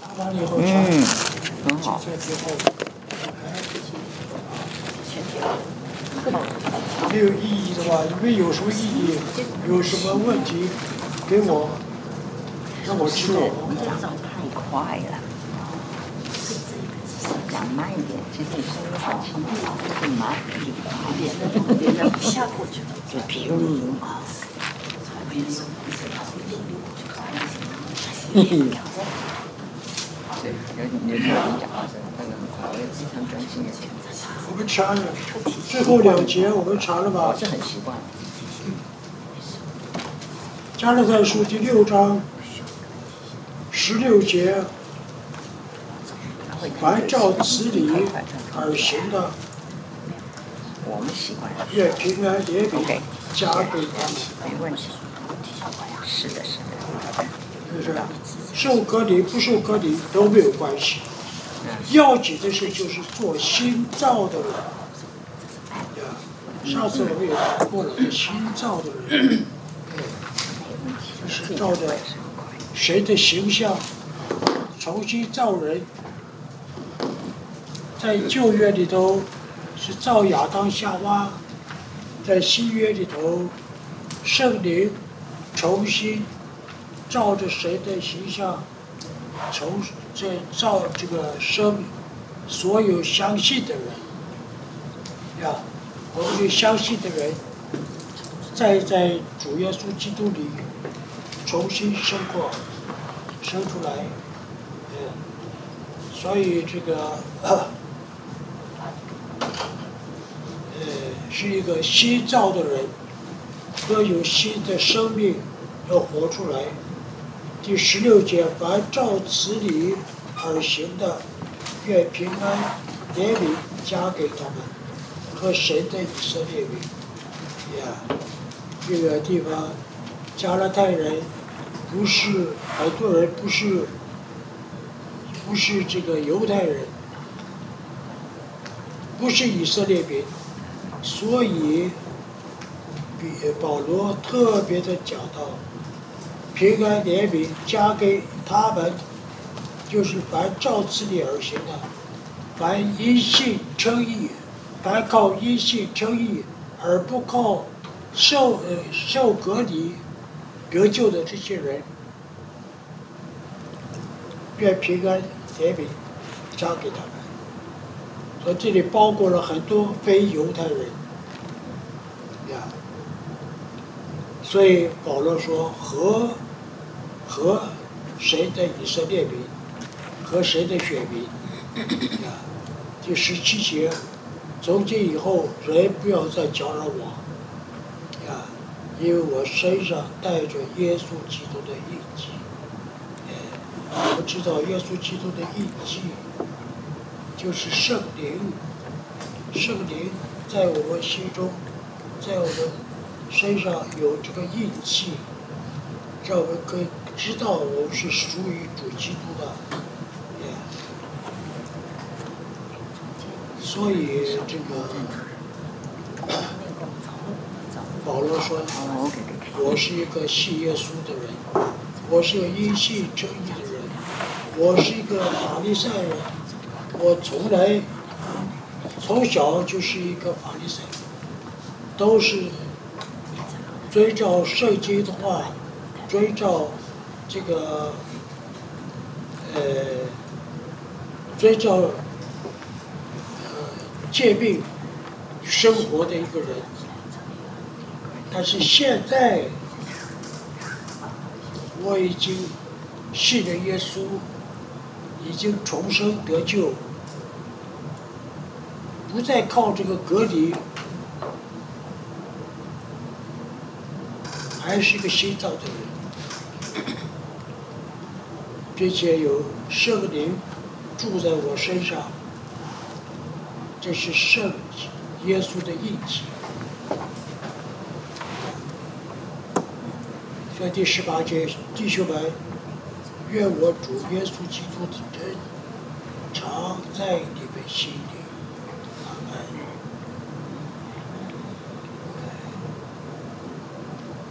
完了以后很好。 在之后，没有意义的话，因为有什么意义，有什么问题，给我让我知道。 你这走太快了，讲慢一点。其实你声音很轻，就慢一点，别人下过去了，就平音啊。对，有时候你讲话是那个很快，我也非常专心的听。 我们查了，最后2节我们查了吧？ 我是很习惯。 加拉太书第6章16节，凡照此理而行的， 我们习惯了。 愿平安怜悯加给他们。 没问题。是的，是的。 就是受隔离不受隔离都没有关系，要紧的是就是做新造的人。上次我们也谈过了，新造的人，就是照着谁的形象重新造人。在旧约里头是造亚当夏娃，在新约里头圣灵重新照着谁的形象，再造这个生所有相信的人呀，我们对相信的人，在主耶稣基督里重新生出来，所以这个是一个新造的人，要有新的生命要活出来。第16节，凡照此理而行的，愿平安怜悯加给他们和神的以色列民。这个地方加拉太人不是很多人不是这个犹太人，不是以色列民，所以保罗特别的讲到平安怜悯加给他们，就是凡照此理而行的，凡因信称义，凡靠因信称义而不靠受隔离得救的这些人，愿平安怜悯加给他们。所以这里包括了很多非犹太人所以保罗说和谁的以色列民，和谁的选民第17节，从今以后人不要再搅扰我因为我身上带着耶稣基督的印记。我们知道耶稣基督的印记就是圣灵，圣灵在我们心中，在我们身上有这个印记，让我们可以知道我们是属于主基督的。所以这个保罗说，我是一个信耶稣的人，我是个因信称义的人，我是一个法利赛人，我从小就是一个法利赛人，都是遵照圣经的话，遵照这个遵照诫命生活的一个人。但是现在我已经信了耶稣，已经重生得救，不再靠这个隔离，还是一个新造的人，并且有圣灵住在我身上，这是圣耶稣的印记。所以第18节，弟兄们，愿我主耶稣基督的真常在你们心里。阿门。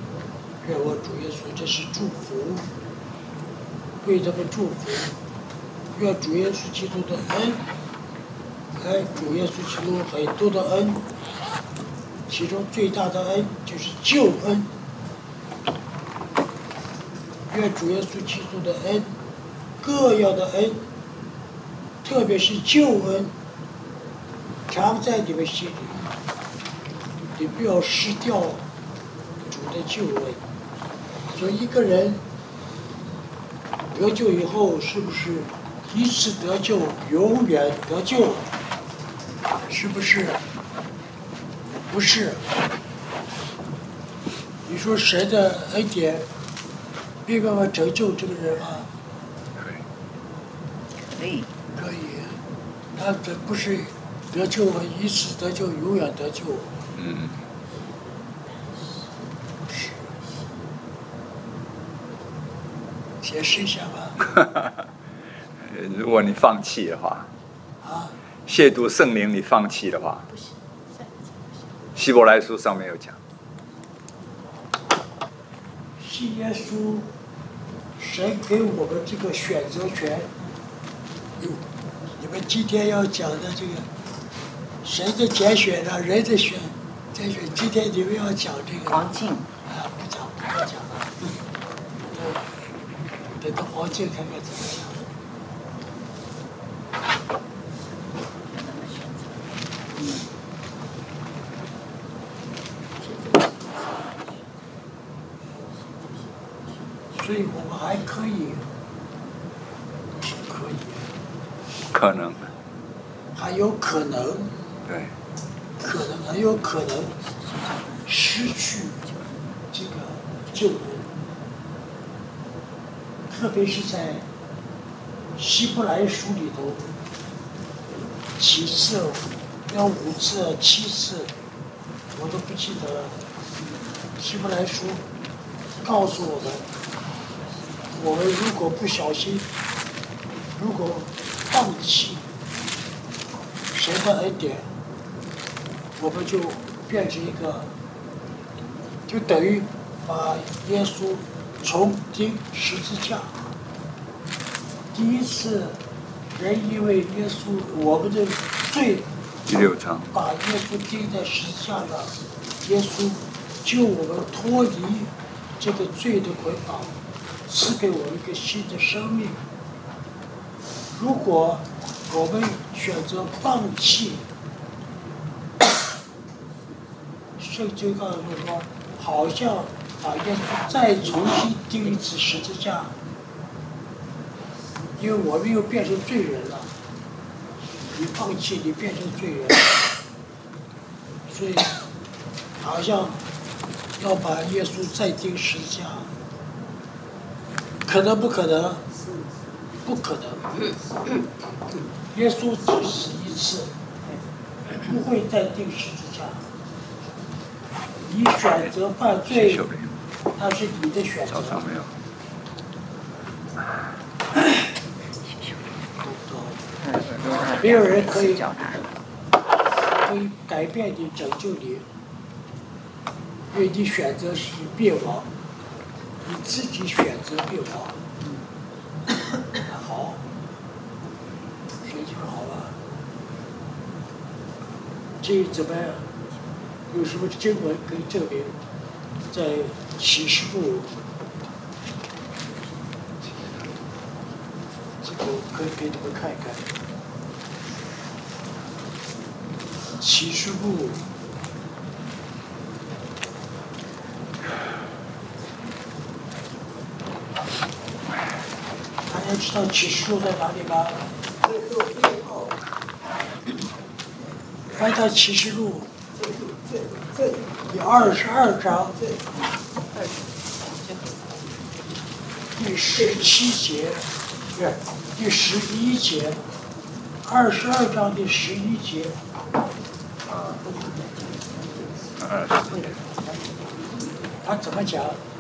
愿我主耶稣，这是祝福，为他们祝福， 愿主耶稣基督的恩，主耶稣基督很多的恩，其中最大的恩就是救恩。愿主耶稣基督的恩，各样的恩，特别是救恩，常在你们心里，你不要失掉主的救恩。所以一个人得救以后，是不是一次得救，永远得救？是不是？不是。你说神的恩典没办法拯救这个人吗？ 可以。 可以。他这不是得救一次得救，永远得救。是。解释一下吧。 如果你放弃的话，亵渎圣灵你放弃的话，希伯来书上面有讲， 信耶稣，神给我们这个选择权。你们今天要讲的这个，神的拣选啊，人的拣选，今天你们要讲这个。 黄静。 不讲了。等到黄静看看怎么讲。所以我们还可以， 可能， 还有可能， 对， 很有可能失去这个救恩，特别是在希伯来书里头，几次，要5次、7次，我都不记得了。希伯来书告诉我们。我们如果不小心，如果放弃神的恩典，我们就变成一个，就等于把耶稣重钉十字架。第一次，人因为耶稣我们的罪， 第6章把耶稣钉在十字架上，耶稣救我们脱离这个罪的捆绑。赐给我一个新的生命。如果我们选择放弃，圣经告诉我说，好像把耶稣再重新钉一次十字架，因为我们又变成罪人了。你放弃，你变成罪人，所以好像要把耶稣再钉十字架。可能不可能？不可能。耶稣只死一次，不会再钉十字架。你选择犯罪，那是你的选择。没有人可以改变你、拯救你，因为你选择是灭亡。你自己选择灭亡，好，谁就好了。这怎么样？有什么经文可以证明？在启示录，这个可以给你们看一看。启示录。大家知道启示录在哪里吗？翻到启示录第22章第17节，不是第11节，22章第11节。他怎么讲？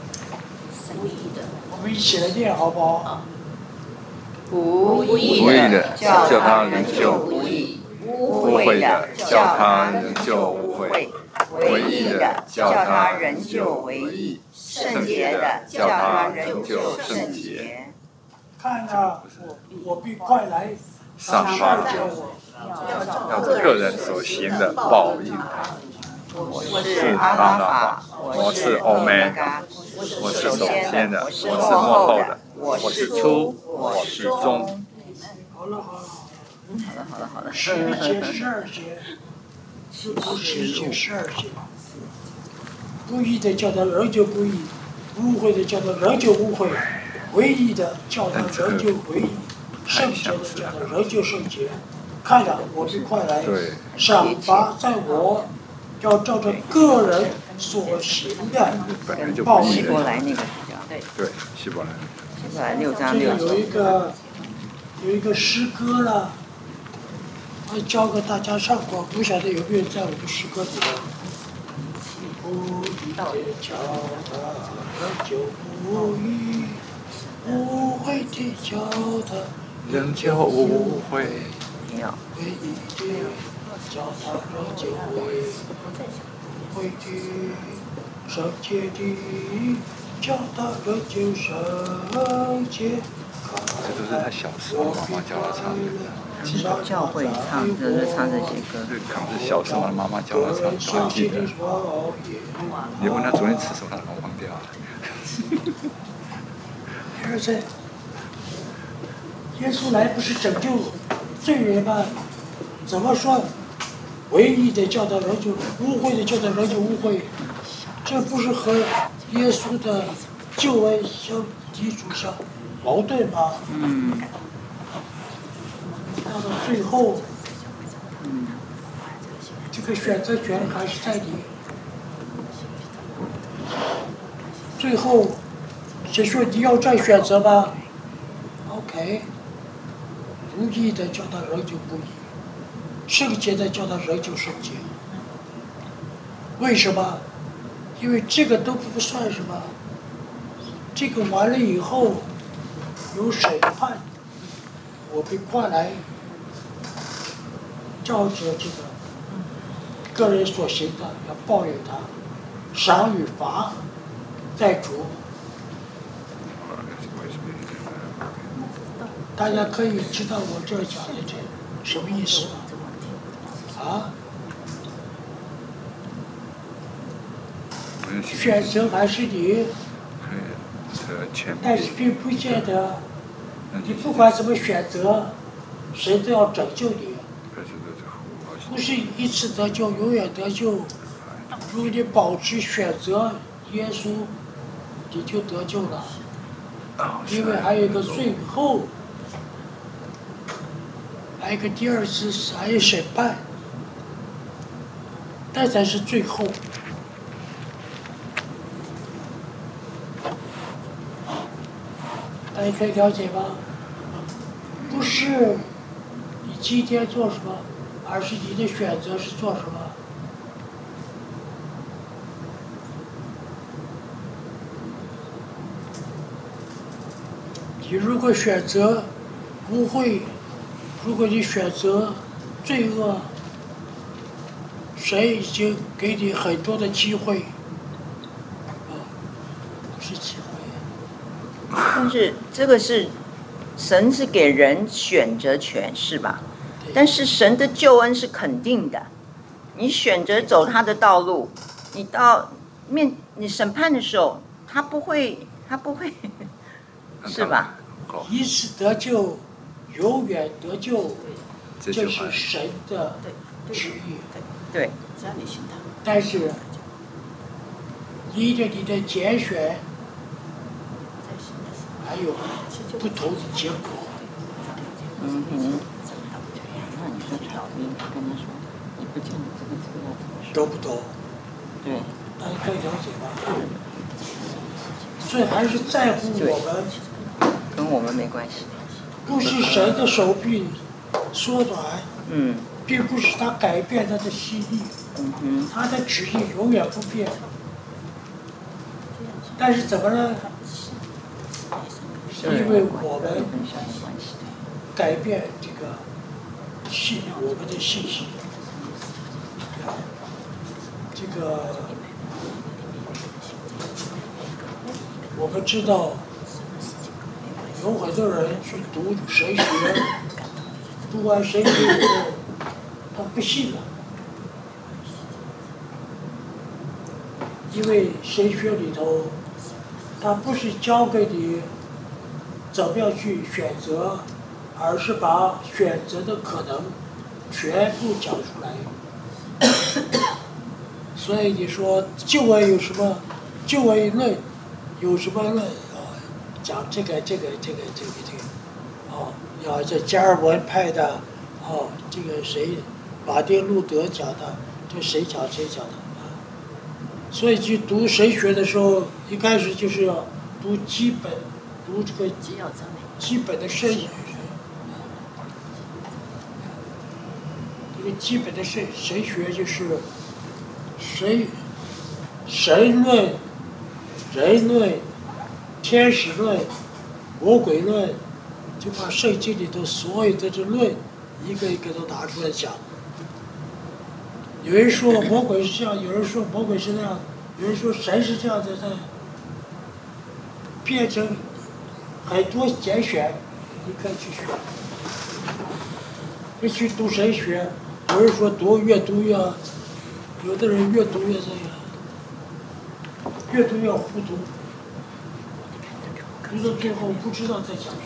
我们一起来念好不好？ 无益的叫他仍旧无益，污秽的叫他仍旧污秽，唯义的叫他仍旧唯义，圣洁的叫他仍旧圣洁。 看啊，我必快来上发救我。 要个人所行的报应他。 我是阿拉法，我是欧梅伽，我是首先的，我是幕后的，我是初，我是终。 好了， 好了。 11节、12节，不是11节、12节。不义的叫他仍旧不义，污秽的叫他仍旧污秽，唯义的叫他仍旧唯义，圣洁的叫他仍旧圣洁。看着，我必快来，赏罚在我，要照着个人所行的报应。 希伯来那个比较对，希伯来。 希伯来6章这 6 个有一个诗歌了，我教给大家唱过，不晓得有没有在我们诗歌里面。不义的叫他仍旧不义，污秽的叫他仍旧污秽。 没有。 唯一的叫他仍旧唯一的圣洁的叫他仍旧圣洁。 这都是他小时候妈妈教他唱的。 教会唱，就是唱这些歌。 这可能是小时候妈妈教他唱，我记得。你问他昨天吃什么，他忘掉了。 儿子，耶稣来不是拯救罪人吗？怎么说？唯一的叫他仍旧污秽的叫他仍旧污秽，这不是和耶稣的救恩相抵触相矛盾吗？到了最后，这个选择权还是在你。最后，谁说你要再选择吗 ？OK， 不义的叫他仍旧不义，圣洁的叫他仍旧圣洁。为什么？因为这个都不算什么，这个完了以后有审判，我被挂来。照着这个个人所行的要报应他，赏与罚在主。大家可以知道我这讲的这什么意思吗？啊？选择还是你，但是并不见得，你不管怎么选择，谁都要拯救你。不是一次得救，永远得救。如果你保持选择耶稣，你就得救了。因为还有一个最后，还有一个第二次，还有审判，那才是最后。大家可以了解吗？不是你今天做什么，而是你的选择是做什么。你如果选择污秽，如果你选择罪恶，神已经给你很多的机会，不是机会。 但是这个是神是给人选择权，是吧？但是神的救恩是肯定的，你选择走他的道路，你到你审判的时候，他不会，是吧？ 一次得救，永远得救，这是神的旨意。 对。 但是，依着你的拣选，还有不同的结果。 那你说你跟他说，你不见得这个要怎么说？ 懂不懂？ 对。 大家可以了解吧？所以还是在乎我们。 跟我们没关系。 不是神的手臂缩短，并不是他改变他的心意，他的旨意永远不变。但是怎么呢？因为我们改变这个我们的信息，这个我们知道有很多人去读神学，读完神学以后，他不信了，因为神学里头，他不是教给你怎么样去选择，而是把选择的可能全部讲出来。所以你说救恩有什么？救恩论有什么论？讲这个，要这加尔文派的，这个谁，马丁路德讲的，这谁讲的所以去读神学的时候，一开始就是要读基本，读这个基本的神学。这个基本的神学就是神论、人论、天使论、魔鬼论，就把圣经里头所有的这论一个一个都拿出来讲。有人说魔鬼是这样，有人说魔鬼是那样，有人说神是这样的，变成很多拣选，你可以去选。你去读神学，有人说越读越，有的人越读越这样，越读越糊涂，读到最后不知道在讲什么。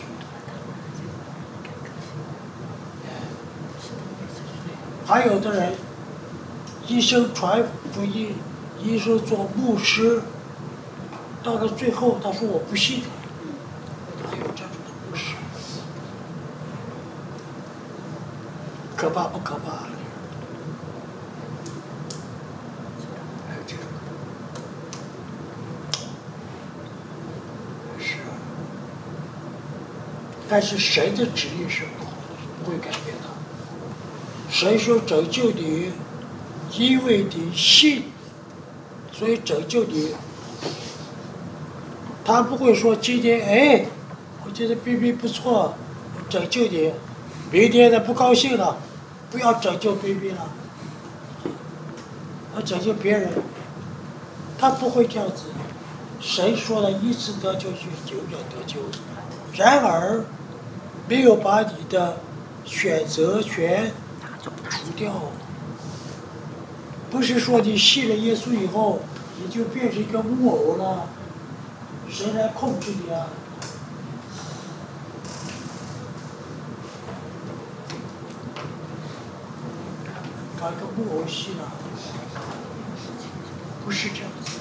还有的人一生传福音，一生做牧师，到了最后他说我不信，还有这种的牧师，可怕不可怕？还有这种，是啊，但是神的旨意是不会改变的。神说拯救你，因为你信，所以拯救你。他不会说今天我觉得 BB 不错，我拯救你，明天他不高兴了，不要拯救 BB 了，我拯救别人。他不会这样子。神说了一次得救就永远得救，然而没有把你的选择权除掉，不是说你信了耶稣以后，你就变成一个木偶了，谁来控制你啊？搞一个木偶戏了，不是这样子。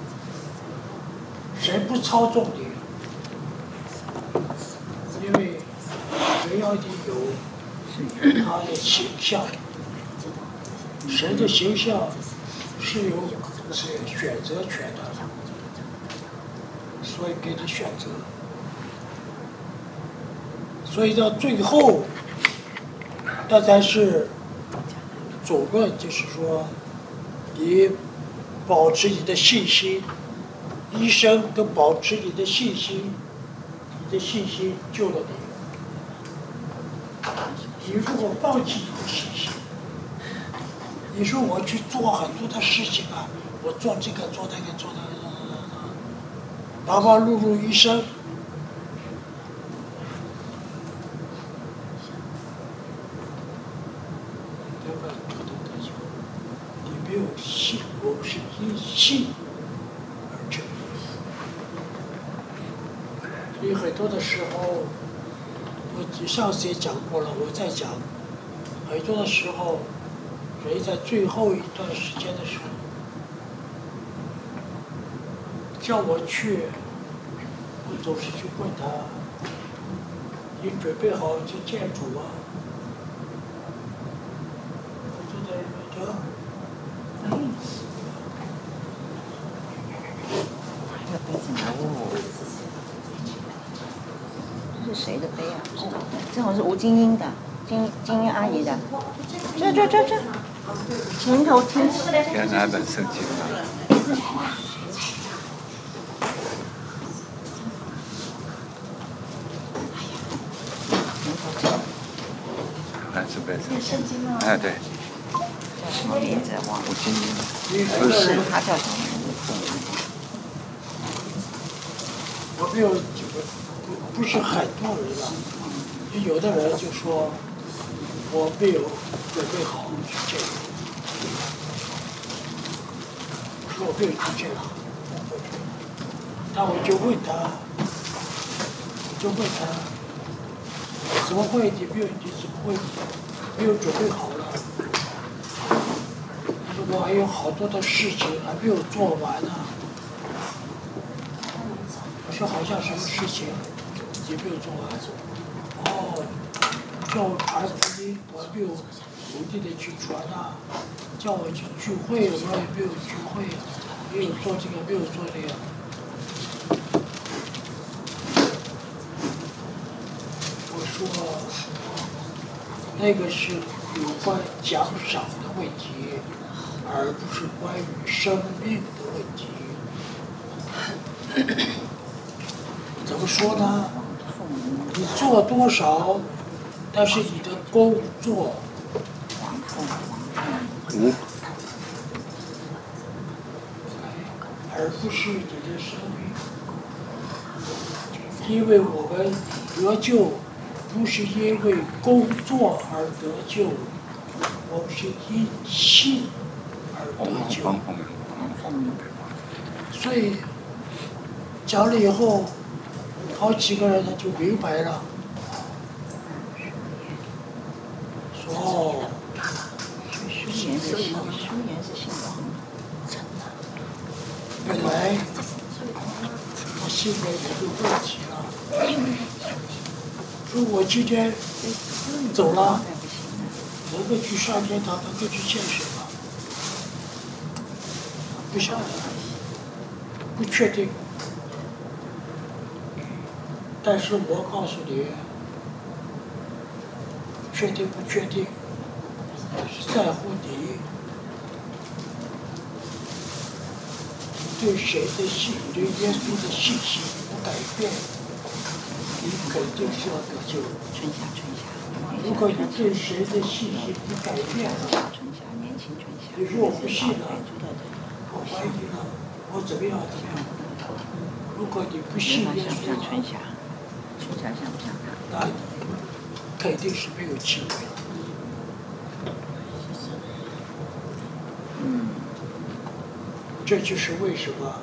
神不操纵你，因为神要你有他的形象，神的形象是有选择权的，所以给你选择。所以到最后，那才是总论，就是说，你保持你的信心，医生都保持你的信心，你的信心救了你。你如果放弃你的信心，你说我去做很多的事情啊，我做这个做那个做那个，忙忙碌碌一生，根本不能得救。你没有信，我们是因信而成。所以很多的时候，我上次也讲过了，我再讲。很多的时候，人在最后一段时间的时候，叫我去，我总是去问他：“你准备好去见主吗？”很多的人说：“ 这是谁的杯啊？不知道，这好像是吴晶英的，晶英阿姨的。这，前头听。 原来本圣经啊。是本圣经。哎，对。 叫什么名字？忘了。 吴晶英。 不是，他叫什么名字？ 我没有不不是很多人了。有的人就说我没有准备好去见你，说我没有去见他，那我就问他，怎么会你怎么会没有准备好了？他说我还有好多的事情还没有做完呢。我说好像什么事情也没有做完。哦，叫我传福音，我没有努力的去传啊；叫我去聚会，我也没有聚会，没有做这个，没有做那个。我说，那个是有关奖赏的问题，而不是关于生命的问题。怎么说呢？你做多少，那是你的工作，而不是你的生命。因为我们得救，不是因为工作而得救，我们是因信而得救。所以讲了以后，好几个人他就明白了。说哦，原来我心里面有个问题了。说我今天走了，能够去上天堂，能够去见神吗？不晓得，不确定。但是我告诉你，确定不确定，是在乎你对谁的信，对耶稣的信心不改变，你肯定是要得救。如果你对谁的信心不改变了，你说我不信了，我怀疑了，我怎么样？如果你不信耶稣了，那你肯定是没有机会了。这就是为什么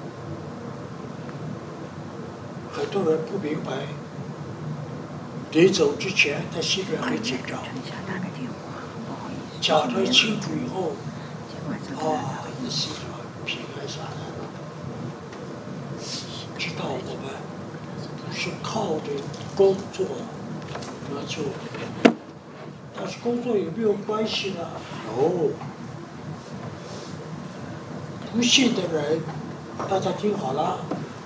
很多人不明白，临走之前他心里很紧张，讲得清楚以后，你心里平安下来了，知道我们是靠着工作得救，但是工作有没有关系呢？有。不信的人，大家听好了，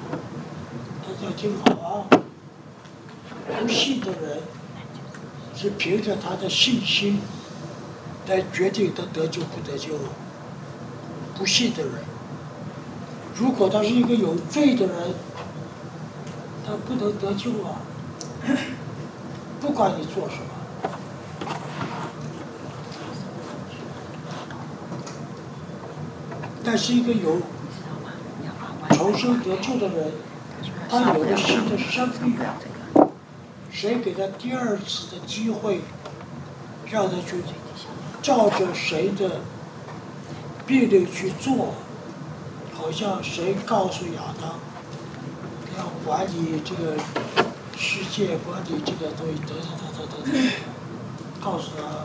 不信的人是凭着他的信心来决定他得救不得救。不信的人，如果他是一个有罪的人，他不能得救啊！不管你做什么。但是一个有重生得救的人，他有了新的生命，谁给他第二次的机会，让他去照着谁的命令去做？好像谁告诉亚当，要管理这个世界，管理这个东西，等，告诉他，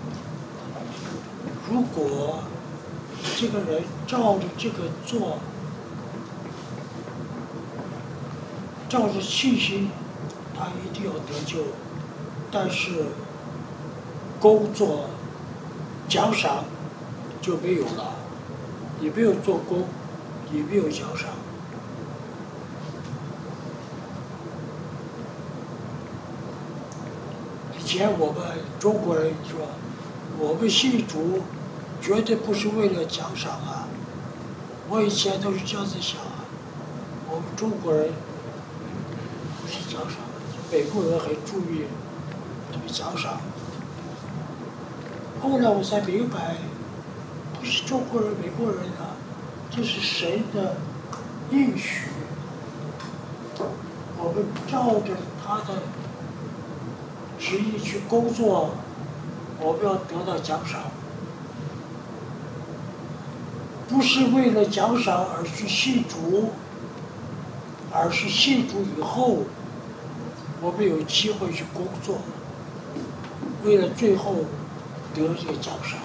如果这个人照着这个做，照着信心，他一定要得救。但是工作奖赏就没有了，你没有做工，你没有奖赏。以前我们中国人说，我们信主绝对不是为了奖赏啊！我以前都是这样子想啊。我们中国人不是奖赏，美国人很注意这个奖赏。后来我才明白，不是中国人、美国人啊，这是神的应许。我我们照着他的旨意去工作，我们要得到奖赏，不是为了奖赏而去信主，而是信主以后，我们有机会去工作，为了最后得这个奖赏，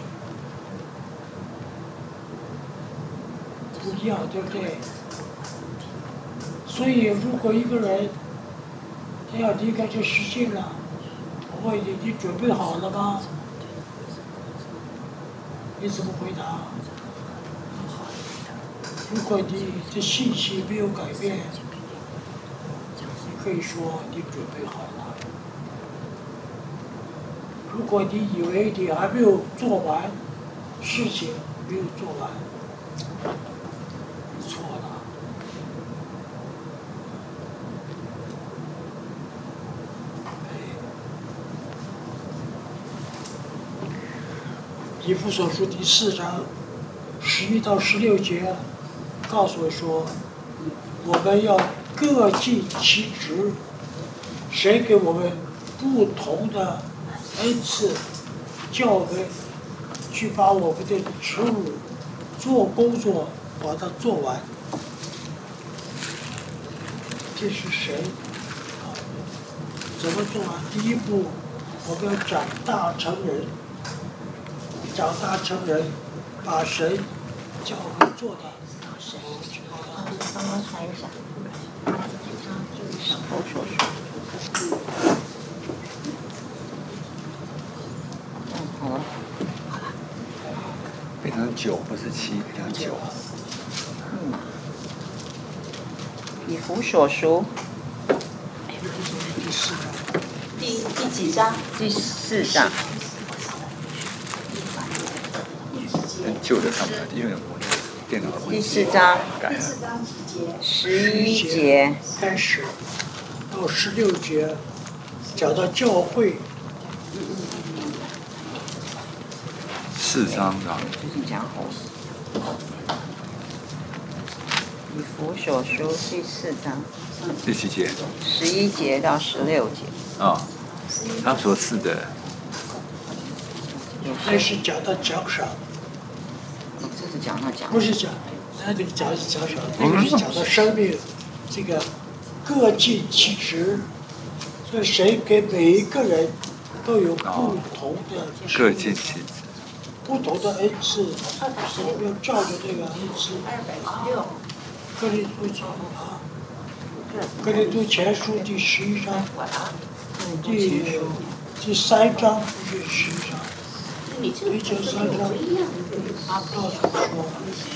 不一样，对不对？所以，如果一个人他要离开这世界了，我问你准备好了吗？你怎么回答？如果你的信息没有改变，你可以说你准备好了。如果你以为你还没有做完事情，没有做完，你错了。以弗所书第4章11到16节告诉我说，我们要各尽其职，谁给我们不同的恩赐，叫我们去把我们的职务做工作把它做完。这是神怎么做完？第一步，我们要长大成人，长大成人，把神叫我们做的，我们去把它做。 帮忙传一下。好了。 变成9，不是7，变成9。 以弗所书第几章？ 第4章。 旧的上面，因为我的电脑第4章改了。 11节开始到16节，讲到教会。 4章的。 最近讲好。以弗所书第4章第几节 ？11节到16节。 啊，他所赐的。 那是讲到奖赏。 这是讲到奖。 不是讲，那个奖赏，那个是讲到生命，这个各尽其职，所以谁给每一个人都有不同的各尽其职。 不同的恩赐，我们要照着这个恩赐。哥林多前啊，哥林多前书第11章，第3章不是11章，第3章告诉我说。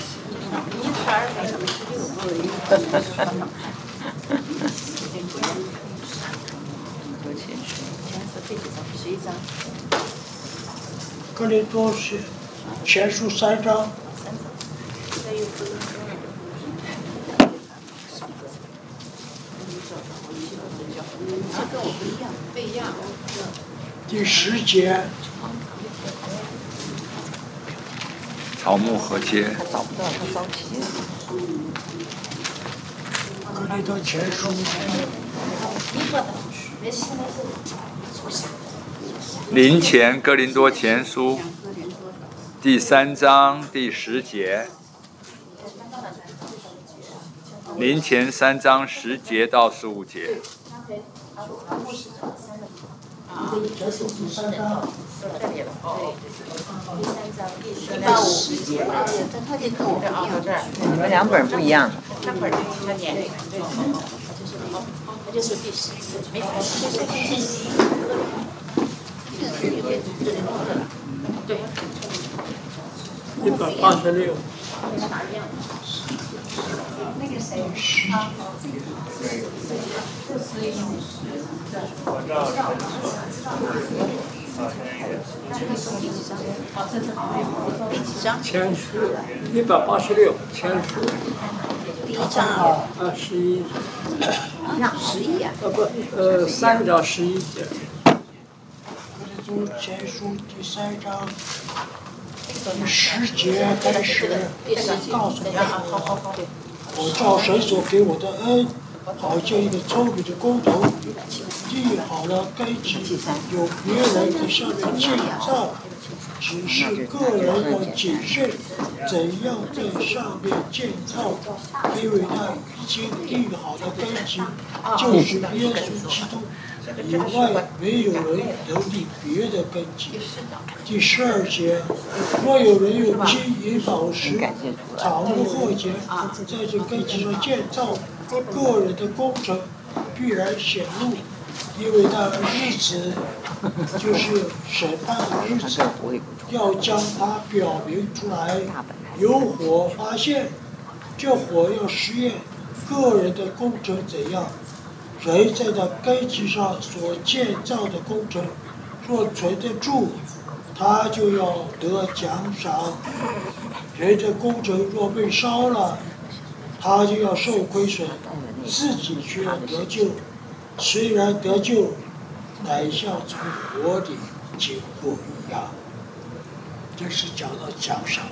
哥林多前书3章。第10节。 草木禾秸。 他找不到，他着急。 哥林多前书。 林前哥林多前书第3章第10节。林前3章10节到15节。 1到5节，他这课我们要这儿， 你们2本不一样。 他本儿他年龄，他就是第10，没法就是第10。对。 186。 那个谁啊？第几章？ 前书186，前书。 第1章啊。 11。 11啊。 不，3章11节。哥林多前书第3章第10节开始，告诉我，我照神所给我的恩， 好像一个聪明的工头，立好了根基，有别人在上面建造，只是个人要谨慎，怎样在上面建造，因为他已经立好了根基，就是耶稣基督。以外没有人能立别的根基。第12节，若有人用金银宝石、草木禾秸在这根基上建造，个人的工程必然显露，因为那日子就是审判的日子，要将它表明出来。有火发现，这火要实验个人的工程怎样。人在那根基上所建造的工程，若存得住，他就要得奖赏；人的工程若被烧了，他就要受亏损，自己却要得救。虽然得救，乃像从火里经过一样。这是讲到奖赏。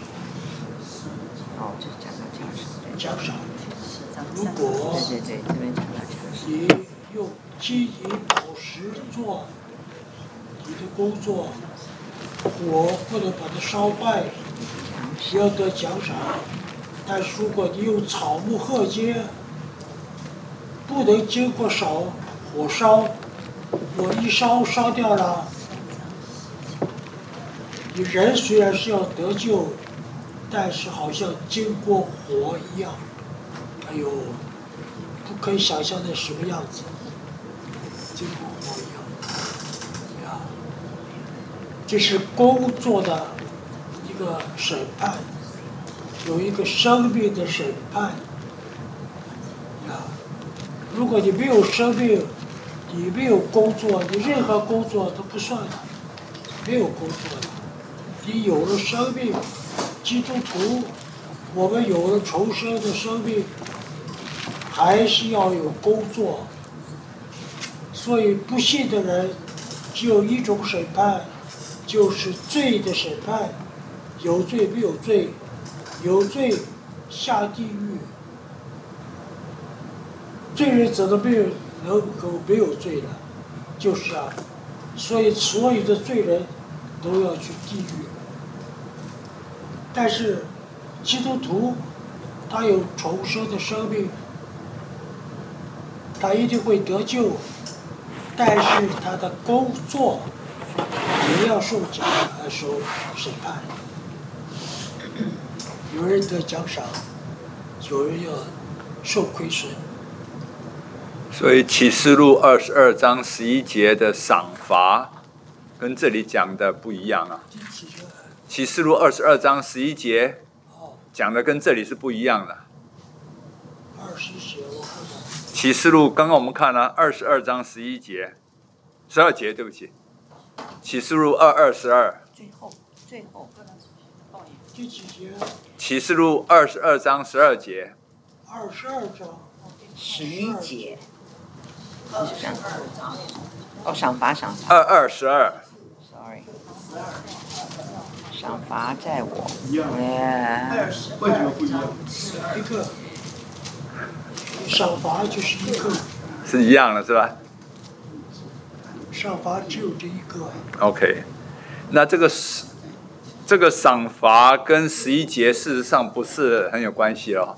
奖赏。如果你用金银宝石做你的工作，火不能把它烧坏，不要得奖赏。但是如果你用草木禾秸，不能经过火烧，我一烧掉了，你人虽然是要得救，但是好像经过火一样，哎呦，不可以想象那什么样子，经过火一样，呀，这是工作的一个审判，有一个生命的审判，呀，如果你没有生命，你没有工作，你任何工作都不算的，没有工作的，你有了生命，基督徒，我们有了重生的生命。还是要有工作，所以不信的人只有一种审判，就是罪的审判，有罪没有罪，有罪下地狱，罪人怎么能够没有罪呢？就是啊，所以所有的罪人都要去地狱，但是基督徒他有重生的生命。他一定会得救，但是他的工作也要受审判。有人得奖赏，有人要受亏损。 所以启示录22章11节的赏罚，跟这里讲的不一样啊。启示录22章11节讲的跟这里是不一样的。 20节我看看。 启示录刚刚我们看了22章11节，12节，对不起。启示录22:12。 最后。 第几节？ 启示录22章12节。 22章。 11节。哦，赏罚。 22:12。 Sorry。赏罚在我。 为什么不一样？ 一个。赏罚就是一个， 是一样的，是吧？ 赏罚只有这一个。 OK， 那这个赏罚跟11节事实上不是很有关系哦。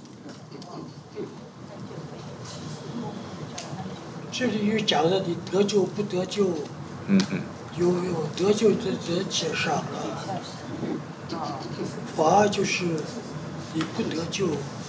这里有讲的你得救不得救，有得救的人解赏了，罚就是你不得救。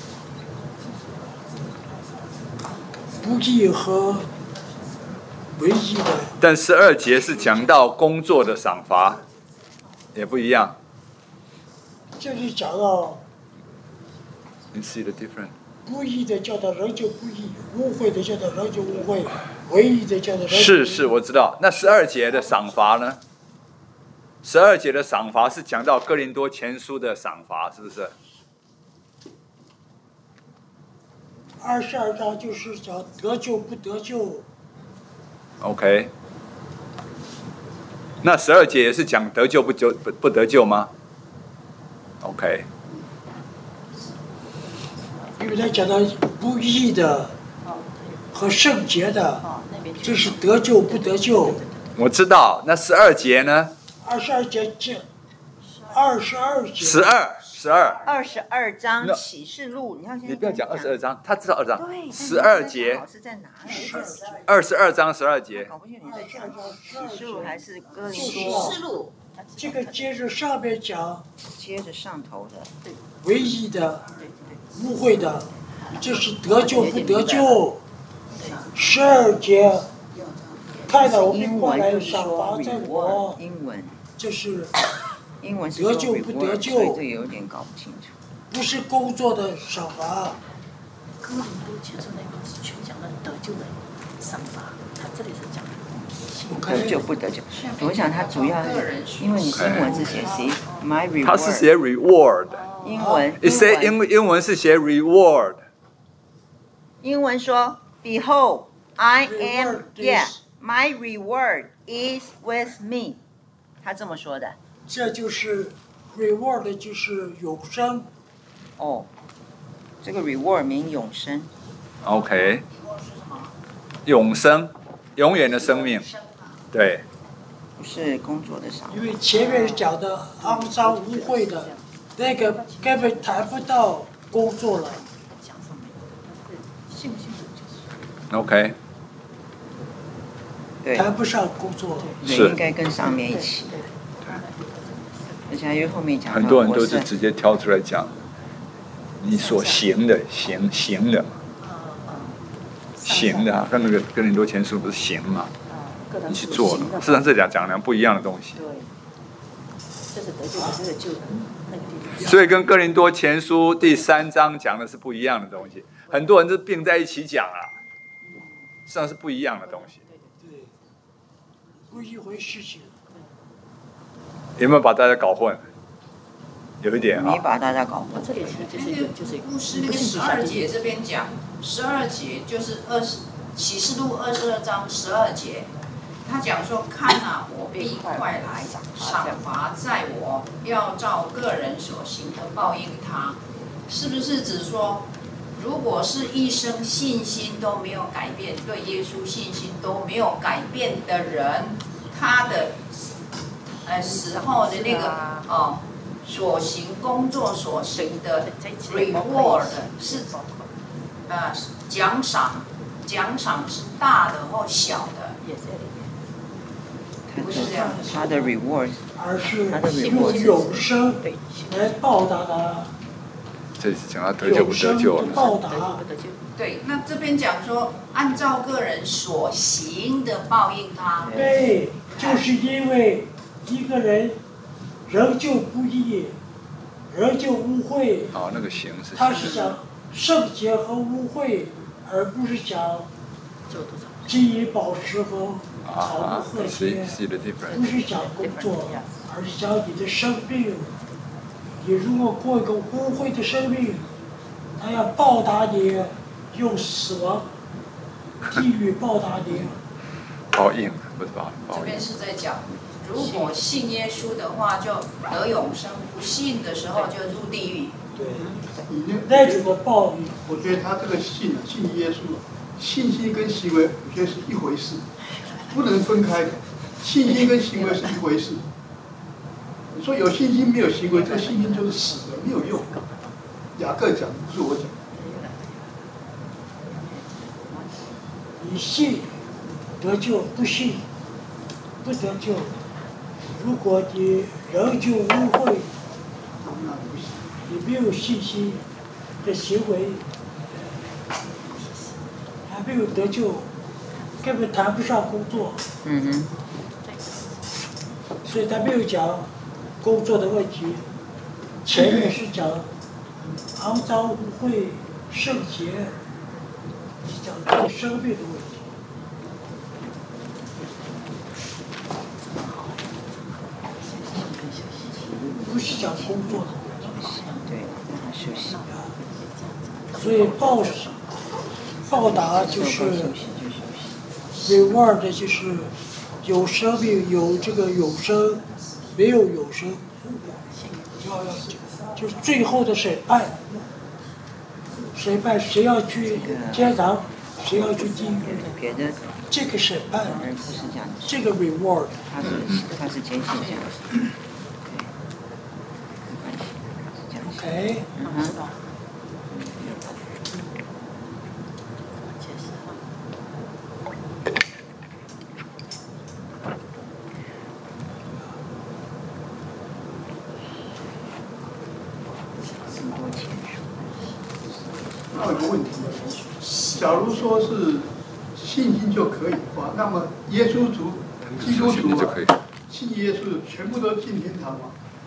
不义和唯一的， 但12节是讲到工作的赏罚，也不一样。 这里讲到 You see the difference？ 不义的叫他仍旧不义，污秽的叫他仍旧污秽，唯一的叫他仍旧是，我知道。那12节的赏罚呢？12节的赏罚是讲到哥林多前书的赏罚，是不是 ？22章就是讲得救不得救。 OK。那12节也是讲得救不得救吗 ？OK。 因为他讲到不义的， 和圣洁的，这是得救不得救。 我知道，那12节呢 22节这22节。 22章启示录， 你不要讲22章，他知道2章。 对 12节。 是在哪里 22章12节。 搞不清楚你在讲启示录还是哥林启多？ 示录， 这个接着上面讲接着上头的， 唯一的、污秽的，这是得救不得救。12节，看到我们英过来文就是说赏罚在 reward， 我， 英文这是英文是说得救不得 reward， 救所以这个有点搞不清楚。 不是工作的赏罚。 哥林多前书那边是全讲的得救的赏罚，他这里是讲得救不得救？我想他主要是因为你英文是写 see my reward， 他是写 reward。 英文英文是写 reward。 英文说 Behold, I am Reward is- my reward is with me， 他这么说的。 这就是 reward， 就是永生。 哦，这个 reward 名永生。 OK， 永生，永远的生命。对。 不是工作的赏罚。 因为前面讲的肮脏污秽的，那个根本谈不到工作了。 讲上面，信不信主就是。 OK。 对， 谈不上工作。 对，应该跟上面一起。而且因为后面讲到很多人都是直接挑出来讲，你所行的行的，行的啊，跟那个哥林多前书不是行嘛？你去做的，事实上这讲两不一样的东西。 对，这是得救的，这是救的那个地方。 所以跟哥林多前书第3章讲的是不一样的东西，很多人是并在一起讲啊，实际上是不一样的东西。 对，不一回事情。 有没有把大家搞混？有一点啊。 没把大家搞混。 这里其实就是一个就是牧师那个12节这边讲，12节就是启示录22章12节，他讲说：“看啊，我必快来，赏罚在我，要照个人所行的报应他。”是不是指说，如果是一生信心都没有改变，对耶稣信心都没有改变的人，他的死后的那个所行工作所行的 reward 是奖赏是大的或小的，不是这样。 他的 reward， 而是用永生来报答他。 这是讲他得救不得救了。 报答。 对，那这边讲说，按照个人所行的报应他。 对，就是因为一个人仍旧不义，仍旧污秽。 哦，那个行是。 他是讲圣洁和污秽，而不是讲金银宝石和草木禾秸，不是讲工作，而是讲你的生命。你如果过一个污秽的生命，他要报答你，用死亡、地狱报答你。 报应不是报应。 这边是在讲，如果信耶稣的话，就得永生；不信的时候就入地狱。 对，那种的报应。 我觉得他这个信耶稣，信心跟行为，我觉得是一回事，不能分开的。信心跟行为是一回事。你说有信心没有行为，这个信心就是死的，没有用。雅各讲，不是我讲。 你信得救，不信不得救。如果你仍旧污秽，你没有信心的行为，还没有得救，根本谈不上工作。所以他没有讲工作的问题，前面是讲肮脏污秽、圣洁，是讲这个生命的问题。不是讲工作的问题。 对，让他休息。 所以报答就是 reward 就是有生命，有这个永生，没有永生，就是最后的审判。审判谁要去天堂， 谁要去地狱？ 别的这个审判， 人不是这样子， 这个 reward， 他是坚信这样子，对，没关系，是这样子。 OK， 这么多钱那有个问题，假如说是信心就可以的话，那么耶稣族、基督徒就可以。 信耶稣的全部都进天堂吗？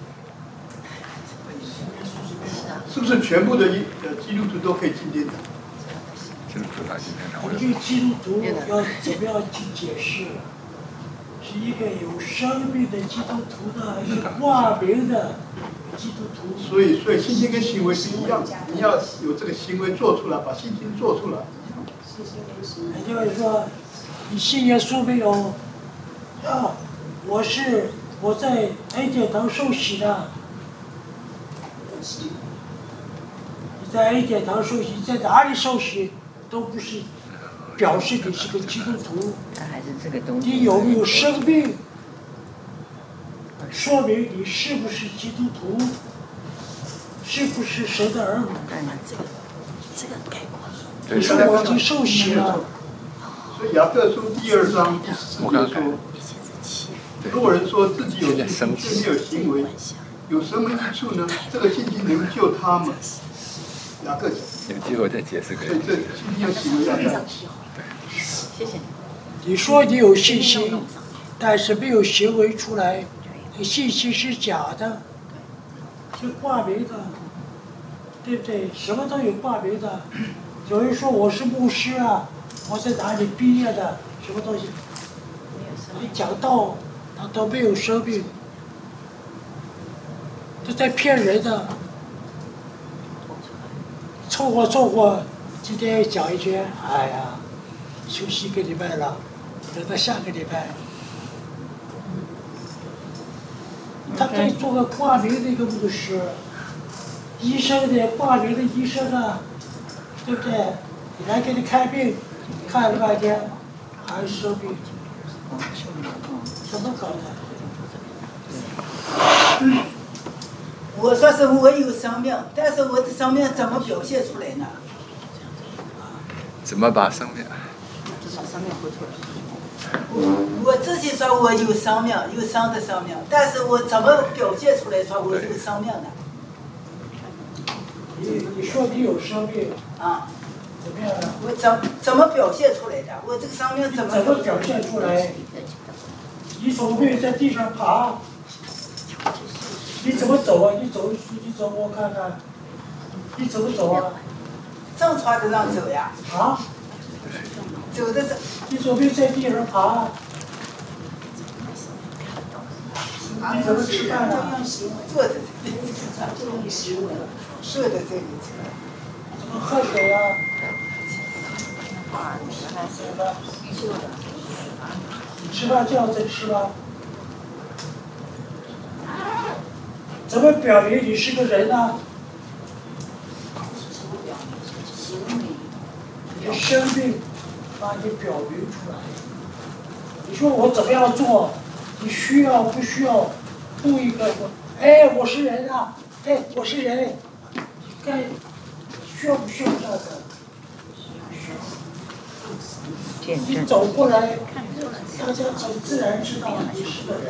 是不是全部的基督徒都可以进天堂？ 基督徒来进天堂， 我们这个基督徒要怎么样去解释？是一个有生命的基督徒呢，还是挂名的基督徒？ 所以信心跟行为是一样的，你要有这个行为做出来，把信心做出来。 也就是说，你信耶稣没有？啊，我在恩典堂受洗的。你在恩典堂受洗，在哪里受洗，都不是表示你是个基督徒。 他还是这个东西。 你有没有生命，说明你是不是基督徒，是不是神的儿女。 这个概括。 你说我已经受洗了。 所以雅各书第2章第14节说，如果人说自己有信心却没有行为，有什么益处呢？这个信心能救他们？雅各讲。 有机会再解释可以。 所以这信心和行为要在。 谢谢。 你说你有信心，但是没有行为出来，你信心是假的，是挂名的，对不对？什么都有挂名的。有人说我是牧师啊，我在哪里毕业的，什么东西？你讲道，他都没有生命，都在骗人的。凑合，今天讲一句，哎呀，休息1个礼拜了，等到下个礼拜。他可以做个挂名的一个牧师，医生的挂名的医生啊，对不对？你来给你看病，看了半天还是生病，怎么搞的？ 我说是我有生命，但是我的生命怎么表现出来呢？ 怎么把生命？ 我自己说我有生命，有生的生命，但是我怎么表现出来说我有生命呢？ 你说你有生命啊？ 怎么样呢？ 我怎么表现出来的？我这个生命怎么表现出来？你怎么会在地上爬？你怎么走啊？你走我看看，你怎么走啊？ 正常的让走呀。 啊？ 走的是。 你怎么会在地上爬？你怎么吃饭啊？ 坐在这里。坐在这里。 怎么喝水啊？你吃饭这样子吃吗？怎么表明你是个人呢？你的生命把你表明出来。你说我怎么样做？你需要不需要布一个说，哎，我是人啊，哎，我是人，该需要不需要这个？你走过来，大家很自然知道你是个人。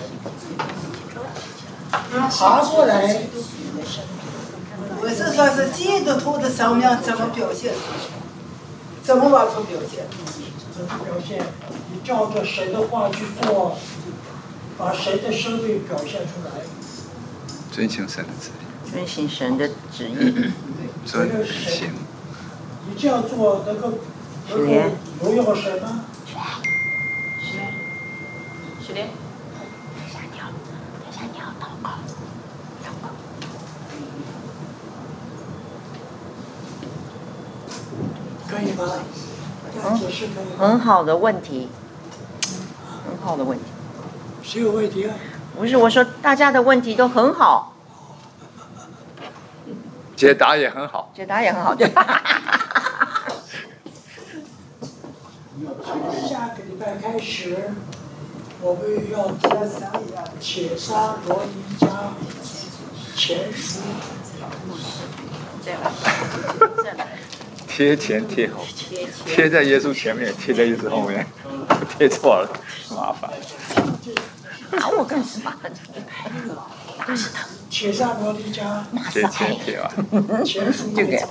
爬过来， 我是说是基督徒的生命怎么表现？怎么往出表现？ 怎么表现？你照着神的话去做，把神的生命表现出来。 遵行神的旨意。 遵行神的旨意。 遵行。 你这样做能够荣耀神吗？ 许莲。 可以吗？ 很好的问题，很好的问题。 谁有问题啊？ 不是，我说大家的问题都很好， 解答也很好， 解答也很好，对。 拜开始，我们要读帖撒罗尼迦前书。 再来，再来。 贴前贴后，贴在耶稣前面，贴在耶稣后面，贴错了，麻烦。 打我干什么？ 帖撒罗尼迦贴前贴完， 前书就给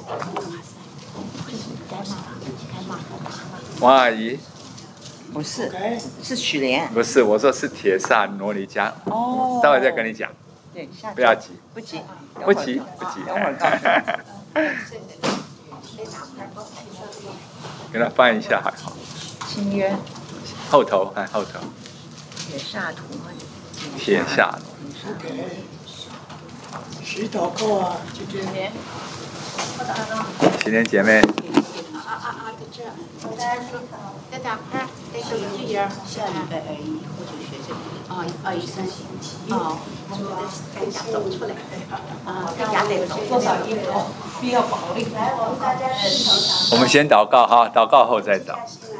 王阿姨， 不是， OK， 是许莲。 不是，我说是帖撒罗尼迦， 哦。 待会再跟你讲， 对，下次不要急， 不急， 不急，不急。 等会儿告诉给他翻一下还好， 你。新约后头看后头， 铁煞图， 帖下。 OK，谁祷告啊？今天青年姐妹， 在打开，在手机页，下礼拜21我就学这个。213。哦，我们的分享走出来。大家得懂多少衣服，必要保利。来，我们大家我们先祷告哈，祷告后再找。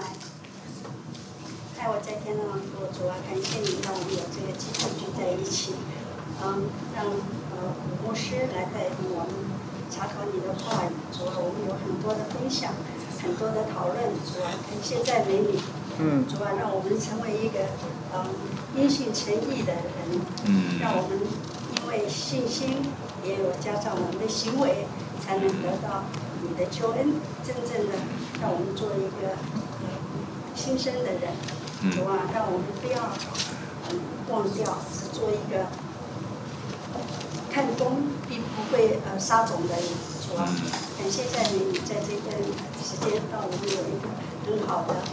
爱我在天上的父，主啊，感谢你让我们有这个机会聚在一起，让古牧师来带领我们查考你的话语。主啊，我们有很多的分享，很多的讨论。主啊，感谢赞美你。主啊，让我们成为一个因信诚意的人。让我们因为信心，也有加上我们的行为，才能得到你的救恩，真正的让我们做一个新生的人。主啊，让我们不要忘掉，只做一个看风并不会撒种的人。主啊，感谢在你在这段时间让我们有一个很好的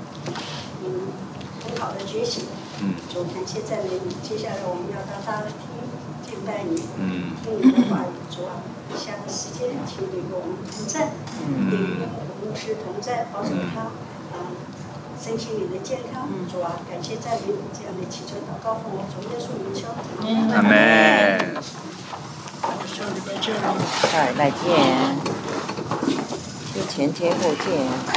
觉醒。主，感谢赞美你。接下来我们要大大的敬拜你，听你的话语。主啊，下个时间请你与我们同在，也与牧师同在，保守他身心灵的健康。主啊，感谢赞美你这样的祈求祷告，奉我主耶稣名求。 阿门。 下礼拜见了。 下礼拜见，就前天后见。